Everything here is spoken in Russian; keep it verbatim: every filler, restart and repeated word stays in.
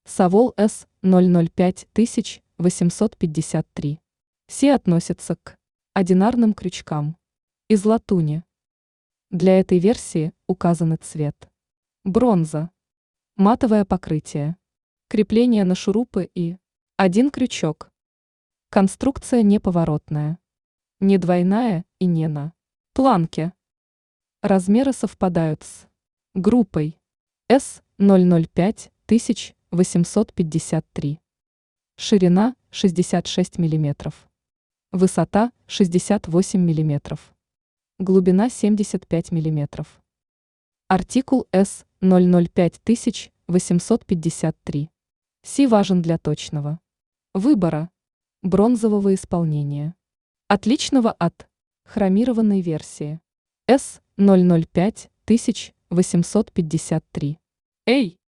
Савол эс ноль ноль пять восемьсот пятьдесят три. Си относится к одинарным крючкам из латуни. Для этой версии указаны цвет бронза, матовое покрытие, крепление на шурупы и один крючок. Конструкция неповоротная, не двойная и не на планке. Размеры совпадают с группой эс ноль ноль пять восемьсот пятьдесят три. Ширина шестьдесят шесть миллиметров. Высота шестьдесят восемь миллиметров. Глубина семьдесят пять миллиметров. Артикул эс ноль ноль пять восемьсот пятьдесят три. Си важен для точного выбора бронзового исполнения, отличного от хромированной версии эс ноль ноль пять восемьсот пятьдесят три. Эй!